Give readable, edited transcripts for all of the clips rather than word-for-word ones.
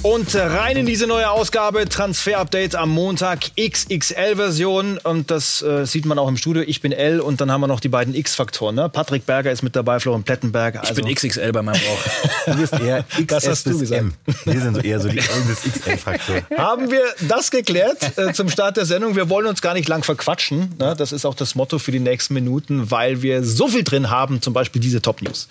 Und rein in diese neue Ausgabe, Transfer-Update am Montag, XXL-Version. Und das sieht man auch im Studio. Ich bin L und dann haben wir noch die beiden X-Faktoren. Ne? Patrick Berger ist mit dabei, Florian Plettenberg. Also. Ich bin XXL bei meinem Bauch. Du bist eher XS das hast du gesagt. M. Wir sind so eher so die L bis XL-Faktor. Haben wir das geklärt zum Start der Sendung? Wir wollen uns gar nicht lang verquatschen. Ne? Das ist auch das Motto für die nächsten Minuten, weil wir so viel drin haben, zum Beispiel diese Top-News.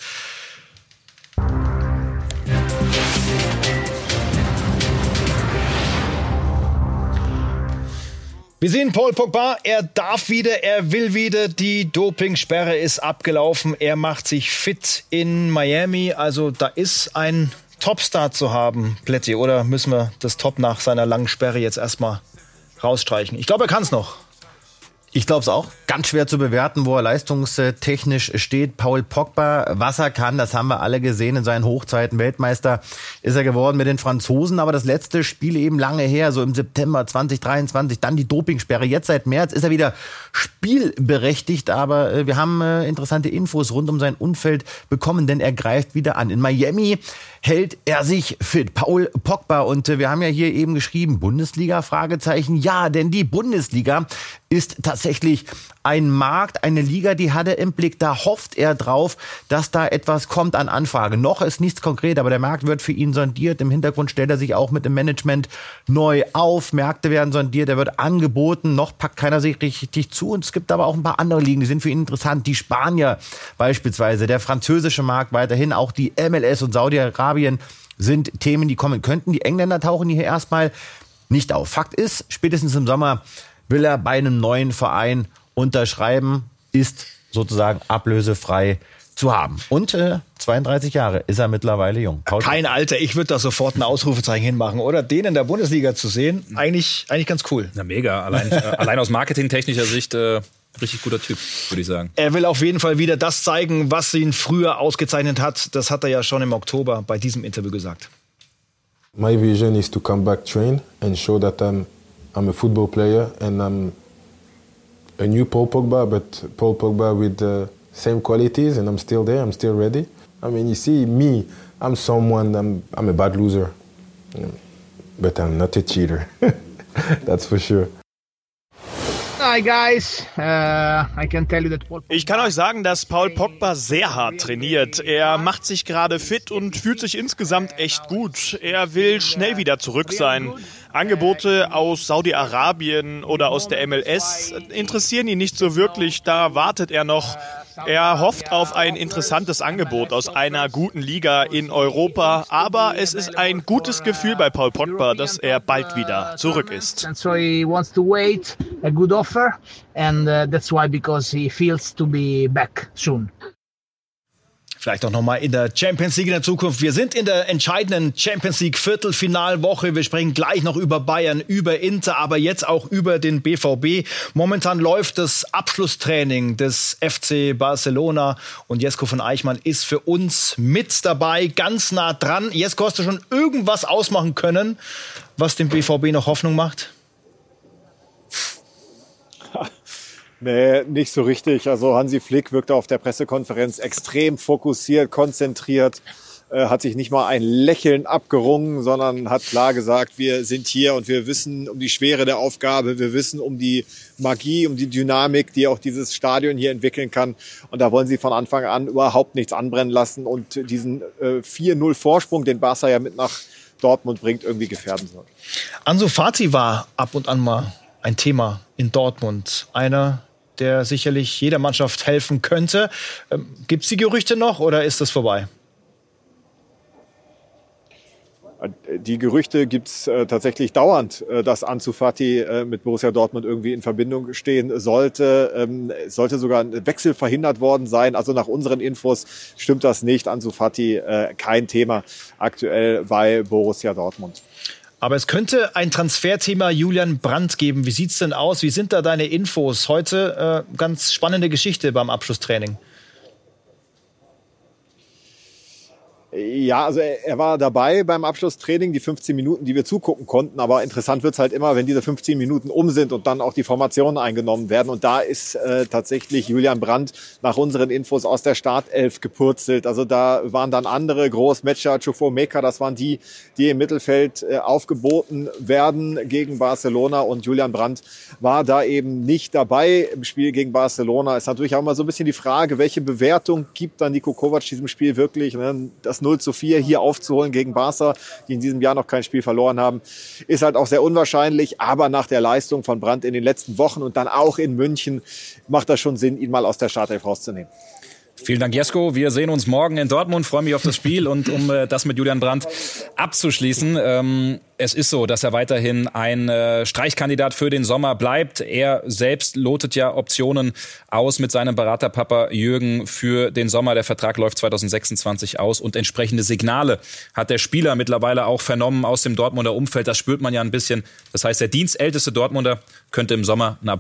Wir sehen Paul Pogba, er darf wieder, er will wieder, die Dopingsperre ist abgelaufen, er macht sich fit in Miami, also da ist ein Topstart zu haben, Plätti, oder müssen wir das Top nach seiner langen Sperre jetzt erstmal rausstreichen? Ich glaube, er kann es noch. Ich glaube es auch. Ganz schwer zu bewerten, wo er leistungstechnisch steht. Paul Pogba, was er kann, das haben wir alle gesehen in seinen Hochzeiten. Weltmeister ist er geworden mit den Franzosen. Aber das letzte Spiel eben lange her, so im September 2023, dann die Dopingsperre. Jetzt seit März ist er wieder spielberechtigt. Aber wir haben interessante Infos rund um sein Umfeld bekommen, denn er greift wieder an. In Miami hält er sich fit. Paul Pogba. Und wir haben ja hier eben geschrieben, Bundesliga, Fragezeichen. Ja, denn die Bundesliga ist tatsächlich ein Markt, eine Liga, die hat er im Blick. Da hofft er drauf, dass da etwas kommt an Anfrage. Noch ist nichts konkret, aber der Markt wird für ihn sondiert. Im Hintergrund stellt er sich auch mit dem Management neu auf. Märkte werden sondiert, er wird angeboten. Noch packt keiner sich richtig zu. Und es gibt aber auch ein paar andere Ligen, die sind für ihn interessant. Die Spanier beispielsweise, der französische Markt weiterhin, auch die MLS und Saudi-Arabien sind Themen, die kommen könnten. Die Engländer tauchen hier erstmal nicht auf. Fakt ist, spätestens im Sommer will er bei einem neuen Verein unterschreiben, ist sozusagen ablösefrei zu haben. Und 32 Jahre ist er mittlerweile jung. Paul, kein Alter, ich würde da sofort ein Ausrufezeichen hinmachen, oder? Den in der Bundesliga zu sehen, eigentlich ganz cool. Na mega, allein aus marketingtechnischer Sicht richtig guter Typ, würde ich sagen. Er will auf jeden Fall wieder das zeigen, was ihn früher ausgezeichnet hat. Das hat er ja schon im Oktober bei diesem Interview gesagt. My vision is to come back, train and show that I'm a football player and I'm a new Paul Pogba, but Paul Pogba with the same qualities, and I'm still there, I'm still ready. I mean, you see me, I'm a bad loser, but I'm not a cheater. That's for sure. Ich kann euch sagen, dass Paul Pogba sehr hart trainiert. Er macht sich gerade fit und fühlt sich insgesamt echt gut. Er will schnell wieder zurück sein. Angebote aus Saudi-Arabien oder aus der MLS interessieren ihn nicht so wirklich. Da wartet er noch. Er hofft auf ein interessantes Angebot aus einer guten Liga in Europa. Aber es ist ein gutes Gefühl bei Paul Pogba, dass er bald wieder zurück ist. So he wants to wait a good offer, and that's why, because he feels to be back soon. Vielleicht auch nochmal in der Champions League in der Zukunft. Wir sind in der entscheidenden Champions League Viertelfinalwoche. Wir sprechen gleich noch über Bayern, über Inter, aber jetzt auch über den BVB. Momentan läuft das Abschlusstraining des FC Barcelona und Jesko von Eichmann ist für uns mit dabei, ganz nah dran. Jesko, hast du schon irgendwas ausmachen können, was dem BVB noch Hoffnung macht? Nee, nicht so richtig. Also Hansi Flick wirkte auf der Pressekonferenz extrem fokussiert, konzentriert, hat sich nicht mal ein Lächeln abgerungen, sondern hat klar gesagt, wir sind hier und wir wissen um die Schwere der Aufgabe, wir wissen um die Magie, um die Dynamik, die auch dieses Stadion hier entwickeln kann. Und da wollen sie von Anfang an überhaupt nichts anbrennen lassen und diesen 4-0 Vorsprung, den Barca ja mit nach Dortmund bringt, irgendwie gefährden soll. Ansu Fati war ab und an mal ein Thema in Dortmund. Einer, der sicherlich jeder Mannschaft helfen könnte. Gibt es die Gerüchte noch oder ist das vorbei? Die Gerüchte gibt's tatsächlich dauernd, dass Ansu Fati mit Borussia Dortmund irgendwie in Verbindung stehen sollte. Sollte sogar ein Wechsel verhindert worden sein. Also nach unseren Infos stimmt das nicht. Ansu Fati kein Thema aktuell bei Borussia Dortmund. Aber es könnte ein Transferthema Julian Brandt geben. Wie sieht's denn aus? Wie sind da deine Infos? Heute ganz spannende Geschichte beim Abschlusstraining. Ja, also er war dabei beim Abschlusstraining, die 15 Minuten, die wir zugucken konnten. Aber interessant wird's halt immer, wenn diese 15 Minuten um sind und dann auch die Formationen eingenommen werden. Und da ist tatsächlich Julian Brandt nach unseren Infos aus der Startelf gepurzelt. Also da waren dann andere Großmatcher, Choupo-Meka, das waren die im Mittelfeld aufgeboten werden gegen Barcelona. Und Julian Brandt war da eben nicht dabei im Spiel gegen Barcelona. Ist natürlich auch immer so ein bisschen die Frage, welche Bewertung gibt dann Niko Kovac diesem Spiel wirklich? Das 0:4 hier aufzuholen gegen Barca, die in diesem Jahr noch kein Spiel verloren haben, ist halt auch sehr unwahrscheinlich. Aber nach der Leistung von Brandt in den letzten Wochen und dann auch in München macht das schon Sinn, ihn mal aus der Startelf rauszunehmen. Vielen Dank, Jesko. Wir sehen uns morgen in Dortmund. Freue mich auf das Spiel. Und um das mit Julian Brandt abzuschließen, es ist so, dass er weiterhin ein Streichkandidat für den Sommer bleibt. Er selbst lotet ja Optionen aus mit seinem Beraterpapa Jürgen für den Sommer. Der Vertrag läuft 2026 aus und entsprechende Signale hat der Spieler mittlerweile auch vernommen aus dem Dortmunder Umfeld. Das spürt man ja ein bisschen. Das heißt, der dienstälteste Dortmunder könnte im Sommer ein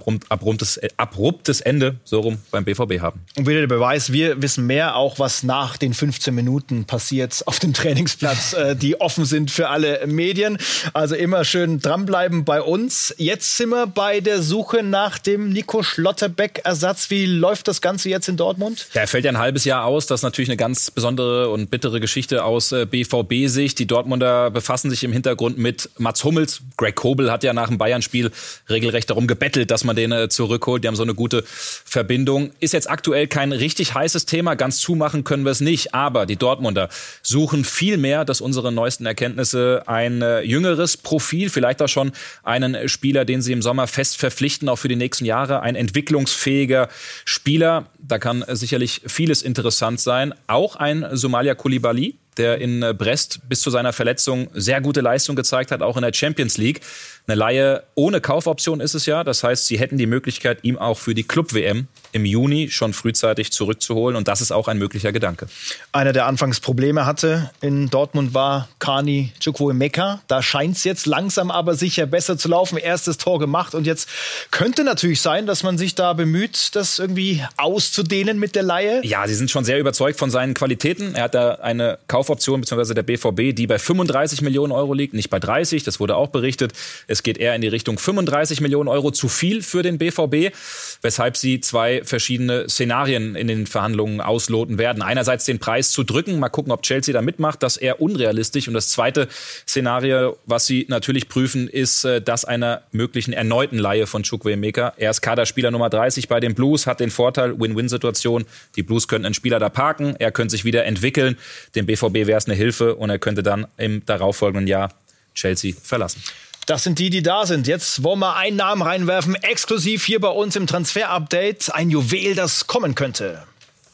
abruptes Ende so rum beim BVB haben. Und wieder der Beweis, wir wissen mehr, auch was nach den 15 Minuten passiert auf dem Trainingsplatz, die offen sind für alle Medien. Also immer schön dranbleiben bei uns. Jetzt sind wir bei der Suche nach dem Nico Schlotterbeck-Ersatz. Wie läuft das Ganze jetzt in Dortmund? Ja, er fällt ja ein halbes Jahr aus. Das ist natürlich eine ganz besondere und bittere Geschichte aus BVB-Sicht. Die Dortmunder befassen sich im Hintergrund mit Mats Hummels. Greg Kobel hat ja nach dem Bayern-Spiel regelrecht darum gebettelt, dass man den zurückholt. Die haben so eine gute Verbindung. Ist jetzt aktuell kein richtig heißes Thema. Ganz zumachen können wir es nicht. Aber die Dortmunder suchen viel mehr, dass unsere neuesten Erkenntnisse ein jüngeres Profil, vielleicht auch schon einen Spieler, den sie im Sommer fest verpflichten, auch für die nächsten Jahre. Ein entwicklungsfähiger Spieler. Da kann sicherlich vieles interessant sein. Auch ein Somalia Coulibaly, der in Brest bis zu seiner Verletzung sehr gute Leistung gezeigt hat, auch in der Champions League. Eine Leihe ohne Kaufoption ist es ja. Das heißt, sie hätten die Möglichkeit, ihm auch für die Club-WM im Juni schon frühzeitig zurückzuholen. Und das ist auch ein möglicher Gedanke. Einer, der anfangs Probleme hatte in Dortmund, war Kani Chukwuemeka. Da scheint es jetzt langsam aber sicher besser zu laufen. Erstes Tor gemacht. Und jetzt könnte natürlich sein, dass man sich da bemüht, das irgendwie auszudehnen mit der Leihe. Ja, sie sind schon sehr überzeugt von seinen Qualitäten. Er hat da eine Kaufoption, beziehungsweise der BVB, die bei 35 Millionen Euro liegt, nicht bei 30. Das wurde auch berichtet. Es geht eher in die Richtung 35 Millionen Euro zu viel für den BVB, weshalb sie zwei verschiedene Szenarien in den Verhandlungen ausloten werden. Einerseits den Preis zu drücken, mal gucken, ob Chelsea da mitmacht, das ist eher unrealistisch. Und das zweite Szenario, was sie natürlich prüfen, ist das einer möglichen erneuten Leihe von Chukwuemeka. Er ist Kaderspieler Nummer 30 bei den Blues, hat den Vorteil, Win-Win-Situation. Die Blues könnten einen Spieler da parken, er könnte sich wieder entwickeln. Dem BVB wäre es eine Hilfe und er könnte dann im darauffolgenden Jahr Chelsea verlassen. Das sind die da sind. Jetzt wollen wir einen Namen reinwerfen, exklusiv hier bei uns im Transfer-Update. Ein Juwel, das kommen könnte.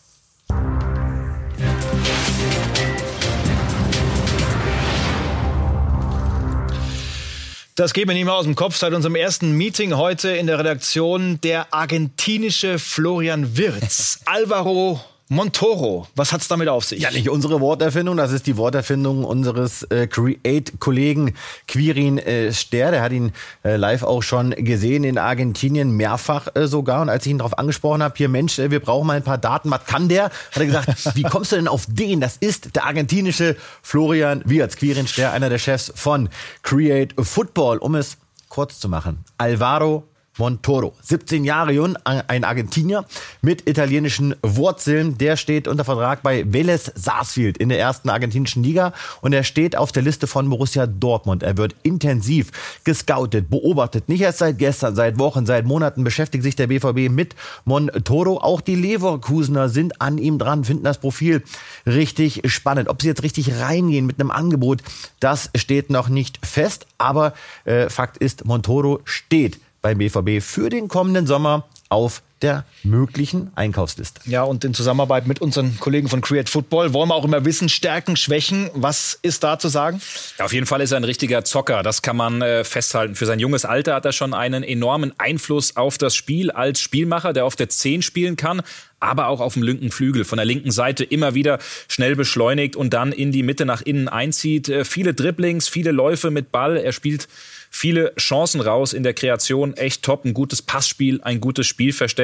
Das geht mir nicht mehr aus dem Kopf. Seit unserem ersten Meeting heute in der Redaktion der argentinische Florian Wirtz. Alvaro Montoro, was hat's damit auf sich? Ja, nicht unsere Worterfindung, das ist die Worterfindung unseres Create-Kollegen Quirin Ster. Der hat ihn live auch schon gesehen in Argentinien, mehrfach sogar. Und als ich ihn darauf angesprochen habe, hier Mensch, wir brauchen mal ein paar Daten, was kann der? Hat er gesagt, wie kommst du denn auf den? Das ist der argentinische Florian Wirtz. Quirin Ster, einer der Chefs von Create Football. Um es kurz zu machen, Alvaro Montoro, 17 Jahre jung, ein Argentinier mit italienischen Wurzeln. Der steht unter Vertrag bei Vélez Sarsfield in der ersten argentinischen Liga und er steht auf der Liste von Borussia Dortmund. Er wird intensiv gescoutet, beobachtet. Nicht erst seit gestern, seit Wochen, seit Monaten beschäftigt sich der BVB mit Montoro. Auch die Leverkusener sind an ihm dran, finden das Profil richtig spannend. Ob sie jetzt richtig reingehen mit einem Angebot, das steht noch nicht fest. Aber Fakt ist, Montoro steht beim BVB für den kommenden Sommer auf der möglichen Einkaufsliste. Ja, und in Zusammenarbeit mit unseren Kollegen von Create Football wollen wir auch immer wissen, Stärken, Schwächen. Was ist da zu sagen? Ja, auf jeden Fall ist er ein richtiger Zocker. Das kann man festhalten. Für sein junges Alter hat er schon einen enormen Einfluss auf das Spiel als Spielmacher, der auf der 10 spielen kann, aber auch auf dem linken Flügel, von der linken Seite immer wieder schnell beschleunigt und dann in die Mitte nach innen einzieht. Viele Dribblings, viele Läufe mit Ball. Er spielt viele Chancen raus in der Kreation. Echt top, ein gutes Passspiel, ein gutes Spielverständnis.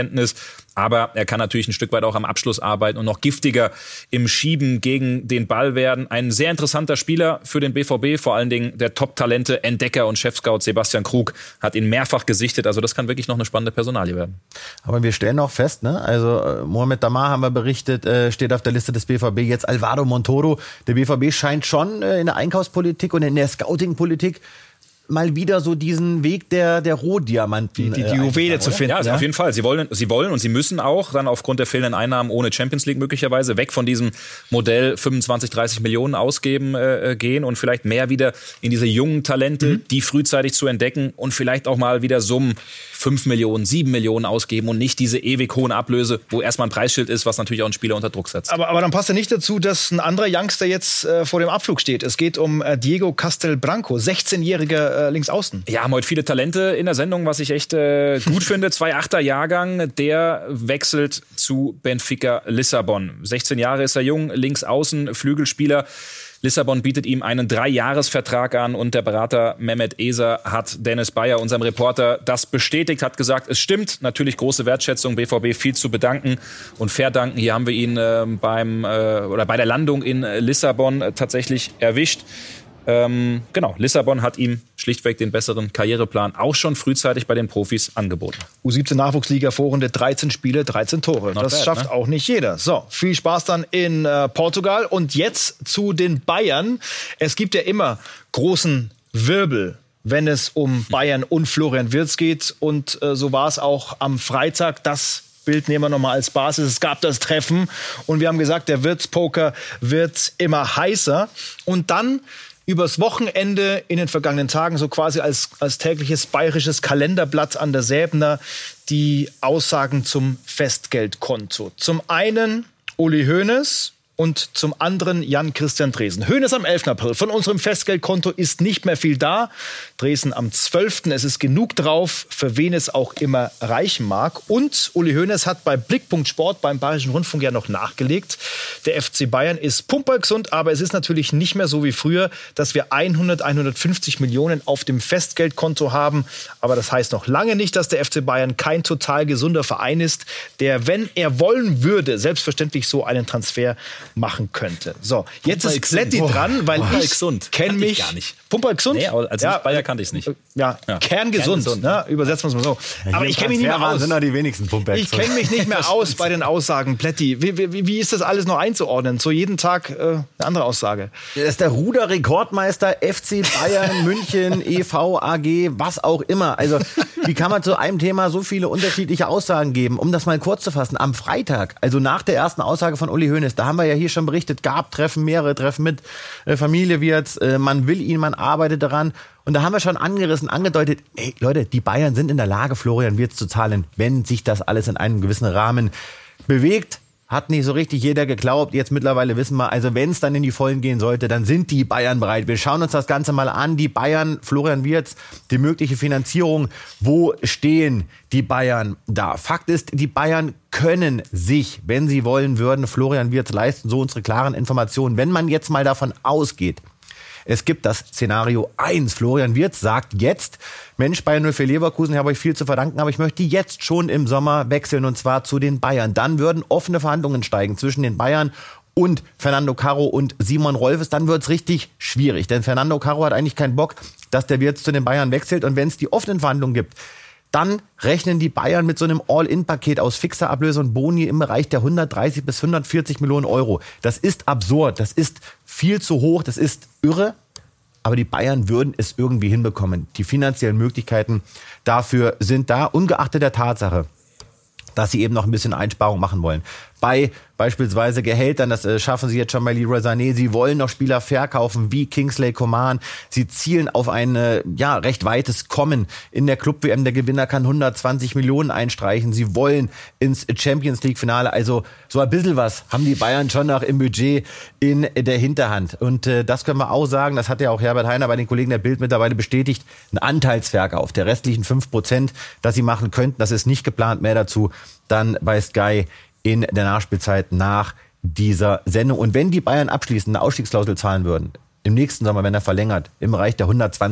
Torverständnis. Aber er kann natürlich ein Stück weit auch am Abschluss arbeiten und noch giftiger im Schieben gegen den Ball werden. Ein sehr interessanter Spieler für den BVB, vor allen Dingen der Top-Talente, Entdecker und Chefscout Sebastian Krug hat ihn mehrfach gesichtet. Also das kann wirklich noch eine spannende Personalie werden. Aber wir stellen auch fest, ne? Also Mohamed Damar haben wir berichtet, steht auf der Liste des BVB. Jetzt Alvaro Montoro. Der BVB scheint schon in der Einkaufspolitik und in der Scouting-Politik mal wieder so diesen Weg der Rohdiamanten. Die Juwele zu finden. Ja, also auf jeden Fall. Sie wollen und sie müssen auch dann aufgrund der fehlenden Einnahmen ohne Champions League möglicherweise weg von diesem Modell 25, 30 Millionen ausgeben gehen und vielleicht mehr wieder in diese jungen Talente, die frühzeitig zu entdecken und vielleicht auch mal wieder Summen 5 Millionen, 7 Millionen ausgeben und nicht diese ewig hohen Ablöse, wo erstmal ein Preisschild ist, was natürlich auch einen Spieler unter Druck setzt. Aber dann passt ja nicht dazu, dass ein anderer Youngster jetzt vor dem Abflug steht. Es geht um Diego Castelbranco, 16-jähriger Linksaußen. Ja, haben heute viele Talente in der Sendung, was ich echt gut finde. 2-8er Jahrgang, der wechselt zu Benfica Lissabon. 16 Jahre ist er jung, Linksaußen, Flügelspieler. Lissabon bietet ihm einen 3-Jahres-Vertrag an und der Berater Mehmet Eser hat Dennis Bayer, unserem Reporter, das bestätigt, hat gesagt, es stimmt, natürlich große Wertschätzung, BVB viel zu bedanken und verdanken. Hier haben wir ihn bei der Landung in Lissabon tatsächlich erwischt. Genau, Lissabon hat ihm schlichtweg den besseren Karriereplan auch schon frühzeitig bei den Profis angeboten. U17 Nachwuchsliga Vorrunde, 13 Spiele, 13 Tore. Das schafft auch nicht jeder. So, viel Spaß dann in Portugal und jetzt zu den Bayern. Es gibt ja immer großen Wirbel, wenn es um Bayern und Florian Wirtz geht und so war es auch am Freitag. Das Bild nehmen wir nochmal als Basis. Es gab das Treffen und wir haben gesagt, der Wirtz-Poker wird immer heißer und dann übers Wochenende in den vergangenen Tagen, so quasi als tägliches bayerisches Kalenderblatt an der Säbener, die Aussagen zum Festgeldkonto. Zum einen Uli Hoeneß und zum anderen Jan-Christian Dresen. Hoeneß am 11. April. Von unserem Festgeldkonto ist nicht mehr viel da. Dresen am 12. Es ist genug drauf, für wen es auch immer reichen mag. Und Uli Hoeneß hat bei Blickpunkt Sport beim Bayerischen Rundfunk ja noch nachgelegt. Der FC Bayern ist pumpergesund, aber es ist natürlich nicht mehr so wie früher, dass wir 150 Millionen auf dem Festgeldkonto haben. Aber das heißt noch lange nicht, dass der FC Bayern kein total gesunder Verein ist, der, wenn er wollen würde, selbstverständlich so einen Transfer machen könnte. So, jetzt ist Plätti dran, weil ich kenne mich gar nicht. Pumpergesund? Nee, als Bayer kannte ich es nicht. Ja, kerngesund, ne? Übersetzen wir es mal so. Aber ich kenne mich nicht mehr aus. Sind die wenigsten Ich kenne mich nicht mehr aus bei den Aussagen, Plätti. Wie ist das alles noch einzuordnen? So jeden Tag eine andere Aussage. Das ist der Ruder-Rekordmeister FC Bayern München e.V. AG, was auch immer. Also wie kann man zu einem Thema so viele unterschiedliche Aussagen geben? Um das mal kurz zu fassen, am Freitag, also nach der ersten Aussage von Uli Hoeneß, da haben wir ja hier schon berichtet, gab Treffen, mehrere Treffen mit Familie Wirtz, man will ihn, man arbeitet daran. Und da haben wir schon angedeutet, ey Leute, die Bayern sind in der Lage, Florian Wirtz zu zahlen, wenn sich das alles in einem gewissen Rahmen bewegt. Hat nicht so richtig jeder geglaubt. Jetzt mittlerweile wissen wir, also wenn es dann in die Vollen gehen sollte, dann sind die Bayern bereit. Wir schauen uns das Ganze mal an. Die Bayern, Florian Wirtz, die mögliche Finanzierung. Wo stehen die Bayern da? Fakt ist, die Bayern können sich, wenn sie wollen würden, Florian Wirtz leisten. So unsere klaren Informationen. Wenn man jetzt mal davon ausgeht, es gibt das Szenario 1. Florian Wirtz sagt jetzt, Mensch, Bayern 04 Leverkusen, ich habe euch viel zu verdanken, aber ich möchte jetzt schon im Sommer wechseln und zwar zu den Bayern. Dann würden offene Verhandlungen steigen zwischen den Bayern und Fernando Carro und Simon Rolfes. Dann wird's richtig schwierig, denn Fernando Carro hat eigentlich keinen Bock, dass der Wirtz zu den Bayern wechselt. Und wenn es die offenen Verhandlungen gibt, dann rechnen die Bayern mit so einem All-In-Paket aus fixer Ablöse und Boni im Bereich der 130 bis 140 Millionen Euro. Das ist absurd, das ist viel zu hoch, das ist irre. Aber die Bayern würden es irgendwie hinbekommen. Die finanziellen Möglichkeiten dafür sind da, ungeachtet der Tatsache, dass sie eben noch ein bisschen Einsparung machen wollen. Bei beispielsweise Gehältern, das schaffen sie jetzt schon bei Leroy Sané. Sie wollen noch Spieler verkaufen wie Kingsley Coman. Sie zielen auf ein recht weites Kommen. In der Club-WM, der Gewinner kann 120 Millionen einstreichen. Sie wollen ins Champions-League-Finale. Also so ein bisschen was haben die Bayern schon noch im Budget in der Hinterhand. Und das können wir auch sagen, das hat ja auch Herbert Hainer bei den Kollegen der Bild mittlerweile bestätigt, ein Anteilsverkauf der restlichen 5%, das sie machen könnten. Das ist nicht geplant. Mehr dazu dann bei Sky in der Nachspielzeit nach dieser Sendung. Und wenn die Bayern abschließend eine Ausstiegsklausel zahlen würden, im nächsten Sommer, wenn er verlängert, im Bereich der 120,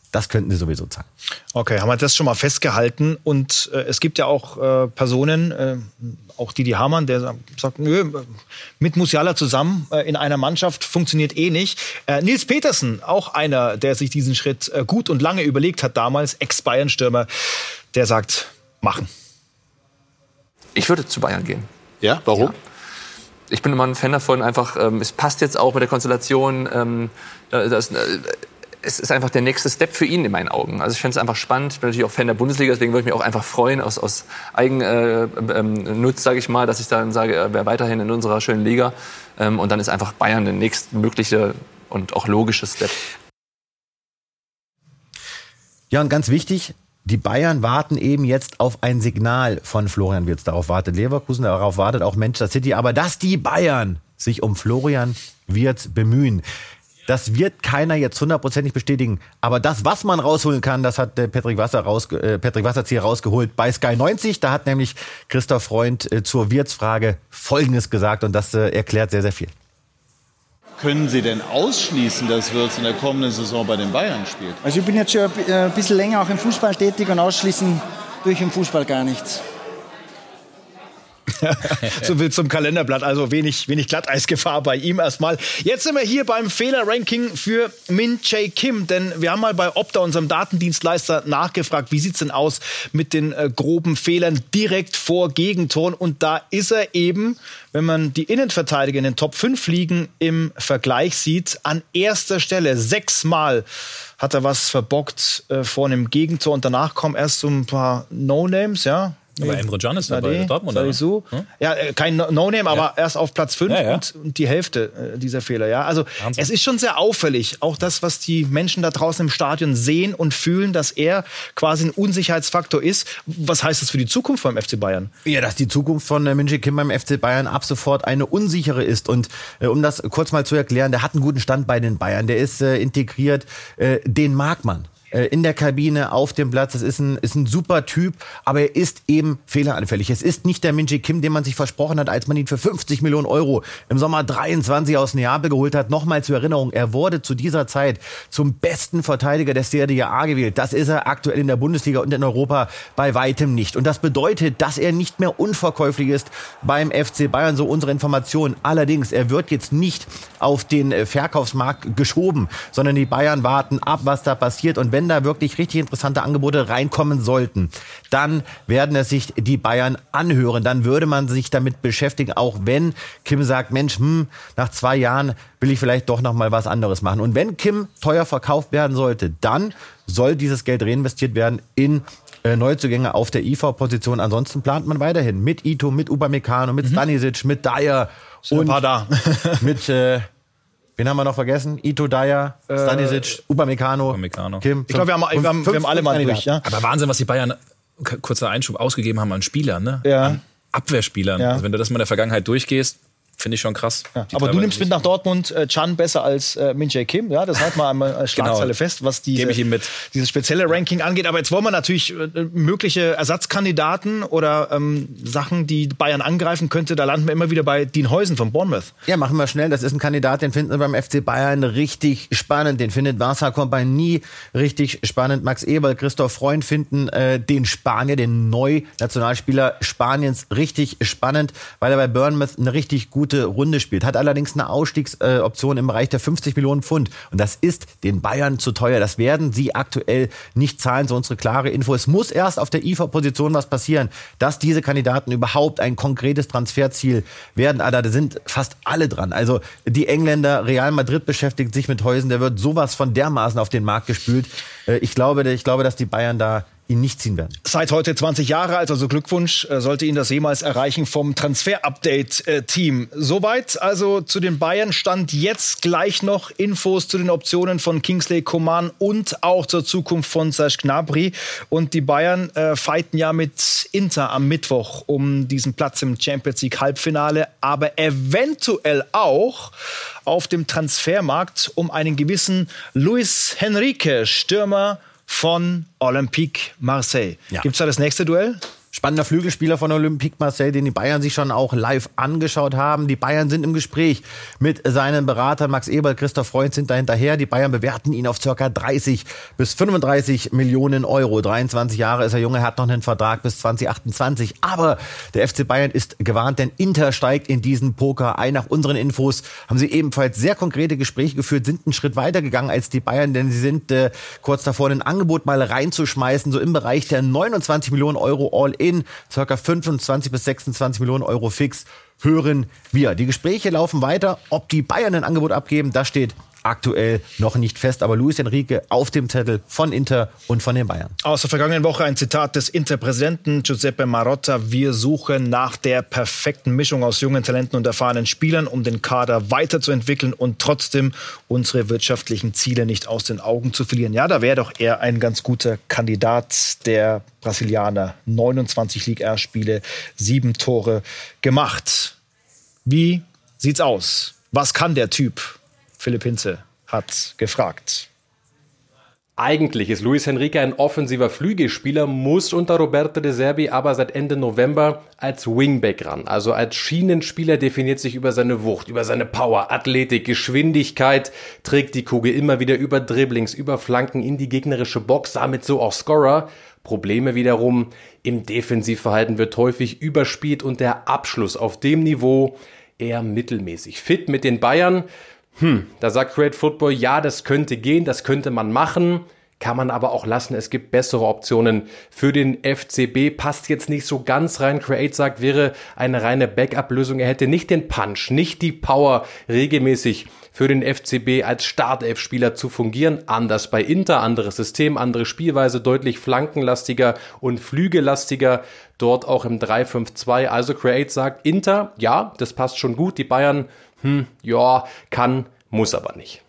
Das könnten sie sowieso zahlen. Okay, haben wir das schon mal festgehalten. Und es gibt ja auch Personen, auch Didi Hamann, der sagt, nö, mit Musiala zusammen in einer Mannschaft funktioniert eh nicht. Nils Petersen, auch einer, der sich diesen Schritt gut und lange überlegt hat damals, Ex-Bayern-Stürmer, der sagt, machen. Ich würde zu Bayern gehen. Ja, warum? Ja. Ich bin immer ein Fan davon, einfach, es passt jetzt auch mit der Konstellation, es ist einfach der nächste Step für ihn in meinen Augen. Also ich fände es einfach spannend. Ich bin natürlich auch Fan der Bundesliga, deswegen würde ich mich auch einfach freuen, aus Eigennutz, sage ich mal, dass ich dann sage, er wäre weiterhin in unserer schönen Liga. Und dann ist einfach Bayern der nächstmögliche und auch logische Step. Ja, und ganz wichtig, die Bayern warten eben jetzt auf ein Signal von Florian Wirtz. Darauf wartet Leverkusen, darauf wartet auch Manchester City. Aber dass die Bayern sich um Florian Wirtz bemühen, das wird keiner jetzt hundertprozentig bestätigen. Aber das, was man rausholen kann, das hat Patrick Wasserzieher rausgeholt bei Sky 90. Da hat nämlich Christoph Freund zur Wirtz-Frage Folgendes gesagt. Und das erklärt sehr, sehr viel. Können Sie denn ausschließen, dass Wirtz in der kommenden Saison bei den Bayern spielt? Also ich bin jetzt schon ein bisschen länger auch im Fußball tätig und ausschließen durch im Fußball gar nichts. So viel zum Kalenderblatt, also wenig Glatteisgefahr bei ihm erstmal. Jetzt sind wir hier beim Fehlerranking für Min Jae Kim, denn wir haben mal bei Opta, unserem Datendienstleister, nachgefragt, wie sieht's denn aus mit den groben Fehlern direkt vor Gegentoren, und da ist er eben, wenn man die Innenverteidiger in den Top 5 liegen im Vergleich sieht, an erster Stelle. 6-mal hat er was verbockt vor einem Gegentor, und danach kommen erst so ein paar No-Names, ja. Aber Emre Can ist dabei, Dortmund, oder? So. Ja, kein No-Name, aber erst auf Platz 5 und die Hälfte dieser Fehler. Ja, also Wahnsinn. Es ist schon sehr auffällig, auch das, was die Menschen da draußen im Stadion sehen und fühlen, dass er quasi ein Unsicherheitsfaktor ist. Was heißt das für die Zukunft beim FC Bayern? Ja, dass die Zukunft von Min Jae Kim beim FC Bayern ab sofort eine unsichere ist. Und um das kurz mal zu erklären, der hat einen guten Stand bei den Bayern. Der ist integriert, den mag man. In der Kabine, auf dem Platz. Das ist ein super Typ, aber er ist eben fehleranfällig. Es ist nicht der Min Jae Kim, den man sich versprochen hat, als man ihn für 50 Millionen Euro im Sommer 23 aus Neapel geholt hat. Nochmal zur Erinnerung, er wurde zu dieser Zeit zum besten Verteidiger der Serie A gewählt. Das ist er aktuell in der Bundesliga und in Europa bei weitem nicht. Und das bedeutet, dass er nicht mehr unverkäuflich ist beim FC Bayern, so unsere Informationen. Allerdings, er wird jetzt nicht auf den Verkaufsmarkt geschoben, sondern die Bayern warten ab, was da passiert. Und wenn da wirklich richtig interessante Angebote reinkommen sollten, dann werden es sich die Bayern anhören. Dann würde man sich damit beschäftigen, auch wenn Kim sagt, Mensch, nach 2 Jahren will ich vielleicht doch noch mal was anderes machen. Und wenn Kim teuer verkauft werden sollte, dann soll dieses Geld reinvestiert werden in Neuzugänge auf der IV-Position. Ansonsten plant man weiterhin mit Ito, mit Upamecano, mit Stanisic, mit Dyer und mit wen haben wir noch vergessen? Ito, Dyer, Stanisic, Upamecano, Kim. Ich glaube, wir haben alle mal durch. Ja? Aber Wahnsinn, was die Bayern, kurzer Einschub, ausgegeben haben an Spielern, ne? Ja. An Abwehrspielern. Ja. Also wenn du das mal in der Vergangenheit durchgehst, finde ich schon krass. Ja. Aber du nimmst mit nach Dortmund Can besser als Min Jae Kim. Ja, das halt mal einmal Schlagzeile fest, was dieses spezielle Ranking angeht. Aber jetzt wollen wir natürlich mögliche Ersatzkandidaten oder Sachen, die Bayern angreifen könnte. Da landen wir immer wieder bei Dean Huijsen von Bournemouth. Ja, machen wir schnell. Das ist ein Kandidat, den finden wir beim FC Bayern richtig spannend. Den findet Vincent Kompany richtig spannend. Max Eberl, Christoph Freund finden den Spanier, den Neu-Nationalspieler Spaniens richtig spannend, weil er bei Bournemouth eine richtig gute Runde spielt, hat allerdings eine Ausstiegsoption im Bereich der 50 Millionen Pfund. Und das ist den Bayern zu teuer. Das werden sie aktuell nicht zahlen, so unsere klare Info. Es muss erst auf der IV-Position was passieren, dass diese Kandidaten überhaupt ein konkretes Transferziel werden. Aber da sind fast alle dran. Also die Engländer, Real Madrid beschäftigt sich mit Huijsen, der wird sowas von dermaßen auf den Markt gespült. Ich glaube, dass die Bayern da ihn nicht ziehen werden. Seit heute 20 Jahre alt, also Glückwunsch, sollte ihn das jemals erreichen vom Transfer-Update-Team. Soweit also zu den Bayern. Stand jetzt gleich noch Infos zu den Optionen von Kingsley Coman und auch zur Zukunft von Serge Gnabry. Und die Bayern fighten ja mit Inter am Mittwoch um diesen Platz im Champions League Halbfinale, aber eventuell auch auf dem Transfermarkt um einen gewissen Luis Enrique, Stürmer von Olympique Marseille. Ja. Gibt's da das nächste Duell? Spannender Flügelspieler von Olympique Marseille, den die Bayern sich schon auch live angeschaut haben. Die Bayern sind im Gespräch mit seinen Beratern. Max Eberl, Christoph Freund sind da hinterher. Die Bayern bewerten ihn auf ca. 30 bis 35 Millionen Euro. 23 Jahre ist er jung, er hat noch einen Vertrag bis 2028. Aber der FC Bayern ist gewarnt, denn Inter steigt in diesen Poker ein. Nach unseren Infos haben sie ebenfalls sehr konkrete Gespräche geführt, sind einen Schritt weiter gegangen als die Bayern, denn sie sind kurz davor, ein Angebot mal reinzuschmeißen, so im Bereich der 29 Millionen Euro All-In, ca. 25 bis 26 Millionen Euro fix, hören wir. Die Gespräche laufen weiter. Ob die Bayern ein Angebot abgeben, das steht aktuell noch nicht fest. Aber Luis Enrique auf dem Zettel von Inter und von den Bayern. Aus der vergangenen Woche ein Zitat des Inter-Präsidenten Giuseppe Marotta. Wir suchen nach der perfekten Mischung aus jungen Talenten und erfahrenen Spielern, um den Kader weiterzuentwickeln und trotzdem unsere wirtschaftlichen Ziele nicht aus den Augen zu verlieren. Ja, da wäre doch eher ein ganz guter Kandidat, der Brasilianer. 29 Ligue-1-Spiele, 7 Tore gemacht. Wie sieht's aus? Was kann der Typ? Philipp Hinze hat gefragt. Eigentlich ist Luis Enrique ein offensiver Flügelspieler, muss unter Roberto De Zerbi aber seit Ende November als Wingback ran. Also als Schienenspieler, definiert sich über seine Wucht, über seine Power, Athletik, Geschwindigkeit, trägt die Kugel immer wieder über Dribblings, über Flanken in die gegnerische Box, damit so auch Scorer. Probleme wiederum, im Defensivverhalten wird häufig überspielt und der Abschluss auf dem Niveau eher mittelmäßig. Fit mit den Bayern. Da sagt Create Football, ja, das könnte gehen, das könnte man machen, kann man aber auch lassen. Es gibt bessere Optionen für den FCB. Passt jetzt nicht so ganz rein. Create sagt, wäre eine reine Backup-Lösung. Er hätte nicht den Punch, nicht die Power, regelmäßig für den FCB als Startelf-Spieler zu fungieren. Anders bei Inter, anderes System, andere Spielweise, deutlich flankenlastiger und flügellastiger. Dort auch im 3-5-2. Also Create sagt, Inter, ja, das passt schon gut. Die Bayern, ja, kann, muss aber nicht.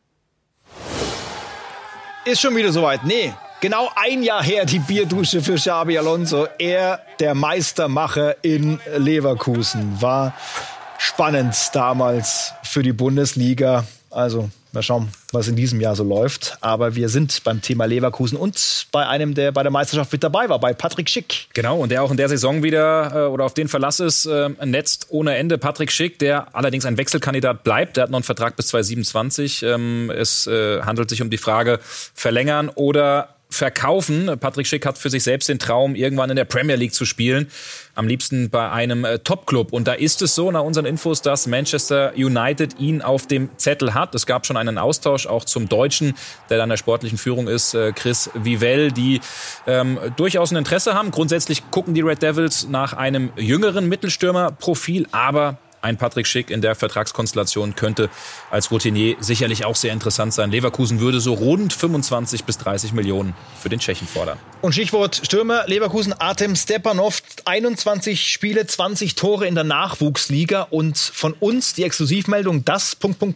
Ist schon wieder soweit. Nee, genau ein Jahr her die Bierdusche für Xabi Alonso. Er, der Meistermacher in Leverkusen. War spannend damals für die Bundesliga. Also, mal schauen, was in diesem Jahr so läuft. Aber wir sind beim Thema Leverkusen und bei einem, der bei der Meisterschaft mit dabei war, bei Patrick Schick. Genau, und der auch in der Saison wieder oder auf den Verlass ist, netzt ohne Ende. Patrick Schick, der allerdings ein Wechselkandidat bleibt. Der hat noch einen Vertrag bis 2027. Es handelt sich um die Frage, verlängern oder verkaufen. Patrick Schick hat für sich selbst den Traum, irgendwann in der Premier League zu spielen. Am liebsten bei einem Top-Club. Und da ist es so, nach unseren Infos, dass Manchester United ihn auf dem Zettel hat. Es gab schon einen Austausch auch zum Deutschen, der an der sportlichen Führung ist, Chris Vivell, die durchaus ein Interesse haben. Grundsätzlich gucken die Red Devils nach einem jüngeren Mittelstürmerprofil, aber ein Patrick Schick in der Vertragskonstellation könnte als Routinier sicherlich auch sehr interessant sein. Leverkusen würde so rund 25 bis 30 Millionen für den Tschechen fordern. Und Stichwort Stürmer, Leverkusen, Artem Stepanov, 21 Spiele, 20 Tore in der Nachwuchsliga. Und von uns die Exklusivmeldung, das...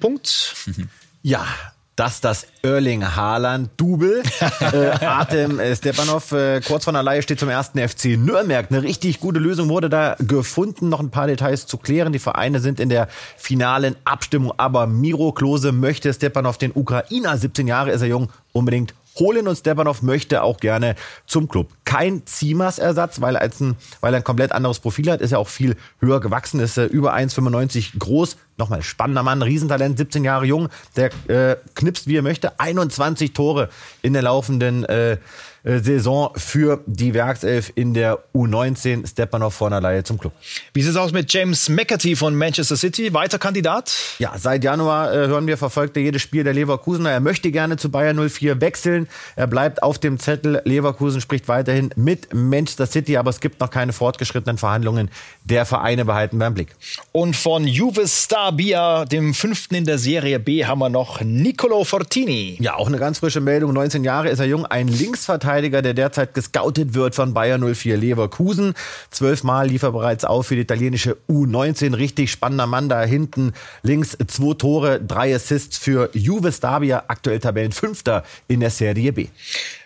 Ja, das Erling Haaland-Double. Artem Stepanov kurz vor der Leihe steht zum ersten FC Nürnberg. Eine richtig gute Lösung wurde da gefunden. Noch ein paar Details zu klären. Die Vereine sind in der finalen Abstimmung. Aber Miro Klose möchte Stepanov, den Ukrainer, 17 Jahre ist er jung, unbedingt holen. Und Stepanov möchte auch gerne zum Club. Kein Zimas-Ersatz, weil er ein komplett anderes Profil hat. Ist ja auch viel höher gewachsen, ist über 1,95 groß. Nochmal spannender Mann, Riesentalent, 17 Jahre jung. Der knipst, wie er möchte. 21 Tore in der laufenden Saison für die Werkself in der U19. Stepanov vor einer Leihe zum Club. Wie sieht es aus mit James McAtee von Manchester City? Weiter Kandidat? Ja, seit Januar hören wir, verfolgt er jedes Spiel der Leverkusener. Er möchte gerne zu Bayern 04 wechseln. Er bleibt auf dem Zettel. Leverkusen spricht weiterhin mit Manchester City, aber es gibt noch keine fortgeschrittenen Verhandlungen. Der Vereine behalten wir im Blick. Und von Juve Star Bia, dem 5. in der Serie B, haben wir noch Nicolo Fortini. Ja, auch eine ganz frische Meldung. 19 Jahre ist er jung, ein Linksverteidiger, der derzeit gescoutet wird von Bayern 04 Leverkusen. 12 Mal lief er bereits auf für die italienische U19. Richtig spannender Mann da hinten. Links 2 Tore, 3 Assists für Juve Star Bia, aktuell Tabellenfünfter in der Serie B.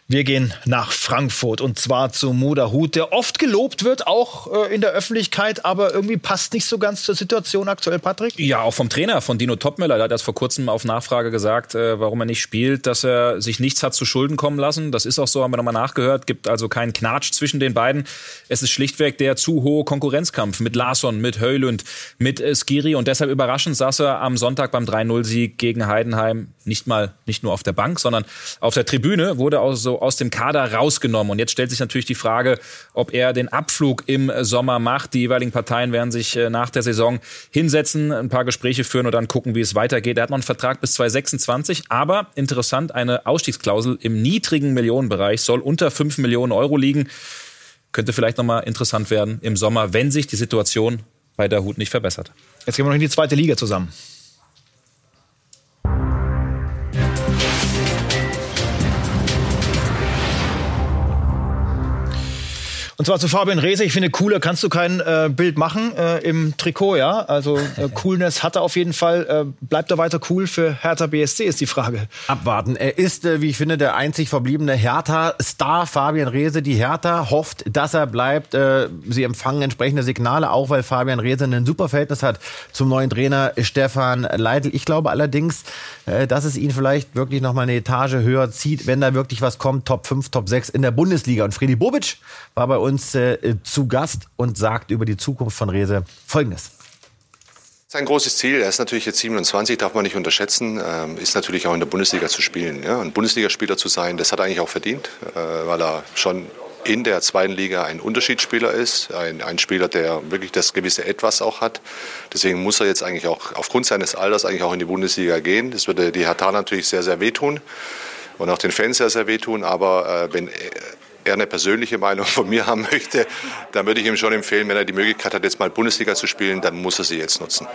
Wir gehen nach Frankfurt und zwar zu Moderhut, der oft gelobt wird, auch in der Öffentlichkeit, aber irgendwie passt nicht so ganz zur Situation aktuell, Patrick? Ja, auch vom Trainer, von Dino Topmöller. Der hat das vor kurzem auf Nachfrage gesagt, warum er nicht spielt, dass er sich nichts hat zu Schulden kommen lassen. Das ist auch so, haben wir nochmal nachgehört. Gibt also keinen Knatsch zwischen den beiden. Es ist schlichtweg der zu hohe Konkurrenzkampf mit Larsson, mit Højlund, mit Skiri. Und deshalb überraschend saß er am Sonntag beim 3-0-Sieg gegen Heidenheim nicht nur auf der Bank, sondern auf der Tribüne, wurde auch so aus dem Kader rausgenommen. Und jetzt stellt sich natürlich die Frage, ob er den Abflug im Sommer macht. Die jeweiligen Parteien werden sich nach der Saison hinsetzen, ein paar Gespräche führen und dann gucken, wie es weitergeht. Er hat noch einen Vertrag bis 2026, aber interessant, eine Ausstiegsklausel im niedrigen Millionenbereich soll unter 5 Millionen Euro liegen. Könnte vielleicht nochmal interessant werden im Sommer, wenn sich die Situation bei der Hut nicht verbessert. Jetzt gehen wir noch in die zweite Liga zusammen. Und zwar zu Fabian Reese. Ich finde, cooler kannst du kein Bild machen im Trikot, ja. Also Coolness hat er auf jeden Fall. Bleibt er weiter cool für Hertha BSC, ist die Frage. Abwarten. Er ist, wie ich finde, der einzig verbliebene Hertha-Star, Fabian Reese. Die Hertha hofft, dass er bleibt. Sie empfangen entsprechende Signale, auch weil Fabian Reese ein super Verhältnis hat zum neuen Trainer Stefan Leitl. Ich glaube allerdings, dass es ihn vielleicht wirklich noch mal eine Etage höher zieht, wenn da wirklich was kommt. Top 5, Top 6 in der Bundesliga. Und Freddy Bobic war bei uns zu Gast und sagt über die Zukunft von Reese Folgendes. Das ist ein großes Ziel. Er ist natürlich jetzt 27, darf man nicht unterschätzen. Ist natürlich auch in der Bundesliga zu spielen. Ja? Ein Bundesligaspieler zu sein, das hat er eigentlich auch verdient, weil er schon in der zweiten Liga ein Unterschiedsspieler ist. Ein Spieler, der wirklich das gewisse Etwas auch hat. Deswegen muss er jetzt eigentlich auch aufgrund seines Alters eigentlich auch in die Bundesliga gehen. Das würde die Hertha natürlich sehr, sehr wehtun und auch den Fans sehr, sehr wehtun. Aber wenn er eine persönliche Meinung von mir haben möchte, dann würde ich ihm schon empfehlen, wenn er die Möglichkeit hat, jetzt mal Bundesliga zu spielen, dann muss er sie jetzt nutzen.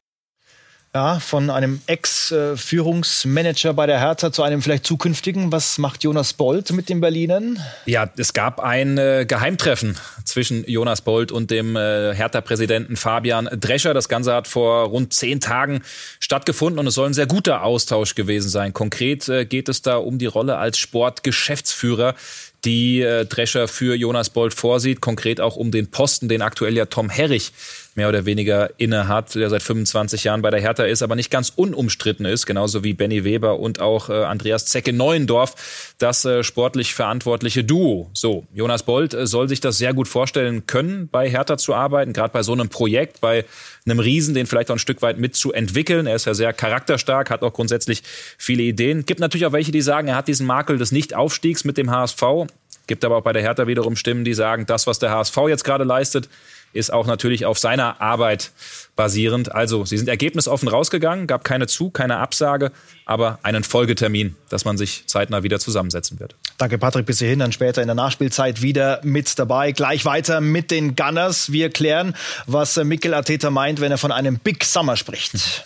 Ja, von einem Ex-Führungsmanager bei der Hertha zu einem vielleicht zukünftigen. Was macht Jonas Bold mit den Berlinern? Ja, es gab ein Geheimtreffen zwischen Jonas Bold und dem Hertha-Präsidenten Fabian Drescher. Das Ganze hat vor rund 10 Tagen stattgefunden und es soll ein sehr guter Austausch gewesen sein. Konkret geht es da um die Rolle als Sportgeschäftsführer, die Drescher für Jonas Bold vorsieht. Konkret auch um den Posten, den aktuell ja Tom Herrich mehr oder weniger inne hat, der seit 25 Jahren bei der Hertha ist, aber nicht ganz unumstritten ist, genauso wie Benny Weber und auch Andreas Zecke-Neuendorf, das sportlich verantwortliche Duo. So, Jonas Bold soll sich das sehr gut vorstellen können, bei Hertha zu arbeiten, gerade bei so einem Projekt, bei einem Riesen, den vielleicht auch ein Stück weit mitzuentwickeln. Er ist ja sehr charakterstark, hat auch grundsätzlich viele Ideen. Gibt natürlich auch welche, die sagen, er hat diesen Makel des Nichtaufstiegs mit dem HSV. Gibt aber auch bei der Hertha wiederum Stimmen, die sagen, das, was der HSV jetzt gerade leistet, ist auch natürlich auf seiner Arbeit basierend. Also, sie sind ergebnisoffen rausgegangen, gab keine Absage, aber einen Folgetermin, dass man sich zeitnah wieder zusammensetzen wird. Danke, Patrick, bis hierhin, dann später in der Nachspielzeit wieder mit dabei. Gleich weiter mit den Gunners. Wir klären, was Mikel Arteta meint, wenn er von einem Big Summer spricht.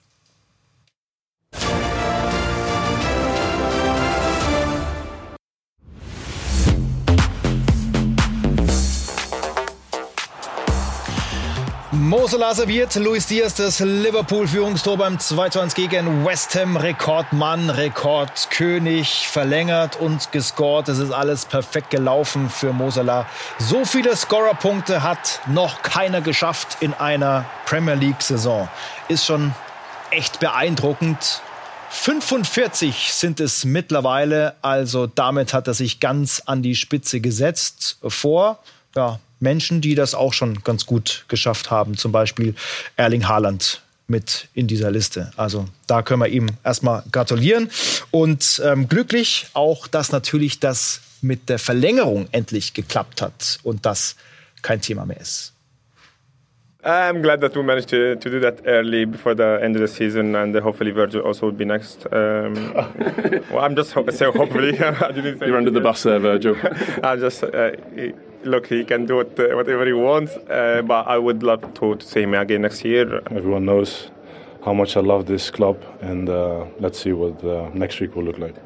Mo Salah serviert Luis Diaz das Liverpool-Führungstor beim 2:1 gegen West Ham. Rekordmann, Rekordkönig, verlängert und gescored. Es ist alles perfekt gelaufen für Mo Salah. So viele Scorerpunkte hat noch keiner geschafft in einer Premier League-Saison. Ist schon echt beeindruckend. 45 sind es mittlerweile. Also damit hat er sich ganz an die Spitze gesetzt vor Menschen, die das auch schon ganz gut geschafft haben. Zum Beispiel Erling Haaland mit in dieser Liste. Also da können wir ihm erstmal gratulieren. Und glücklich auch, dass natürlich das mit der Verlängerung endlich geklappt hat und das kein Thema mehr ist. I'm glad that we managed to do that early before the end of the season, and hopefully Virgil also will be next. Well, I'm just saying hopefully. You're under the bus there, Virgil. I'm just look, he can do whatever he wants, but I would love to see him again next year. Everyone knows how much I love this club, and let's see what next week will look like.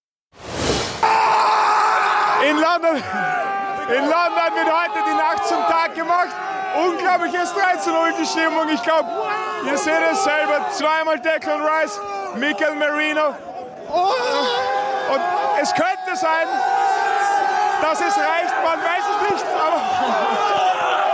In London wird heute die Nacht zum Tag gemacht. Unglaubliches 3:0 die Stimmung. Ich glaube, ihr seht es selber. Zweimal Declan Rice, Mikel Merino. Und es könnte könnte sein, dass es reicht, man weiß es nicht, aber...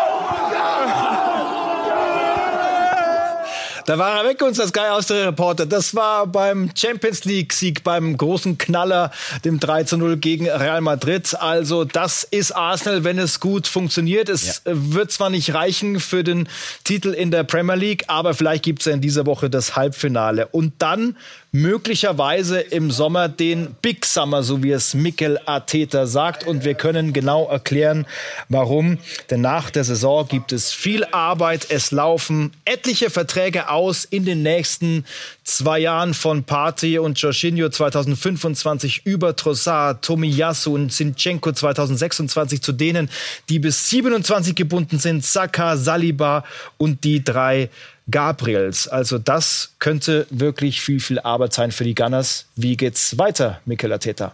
Da war er weg, unser Sky Austria-Reporter. Das war beim Champions-League-Sieg, beim großen Knaller, dem 3:0 gegen Real Madrid. Also das ist Arsenal, wenn es gut funktioniert. Es wird zwar nicht reichen für den Titel in der Premier League, aber vielleicht gibt es ja in dieser Woche das Halbfinale. Und dann möglicherweise im Sommer den Big Summer, so wie es Mikel Arteta sagt. Und wir können genau erklären, warum. Denn nach der Saison gibt es viel Arbeit. Es laufen etliche Verträge aus in den nächsten 2 Jahren, von Partey und Jorginho 2025 über Trossard, Tomiyasu und Zinchenko 2026 zu denen, die bis 27 gebunden sind, Saka, Saliba und die 3 Gabriels. Also das könnte wirklich viel Arbeit sein für die Gunners. Wie geht's weiter, Mikel Arteta?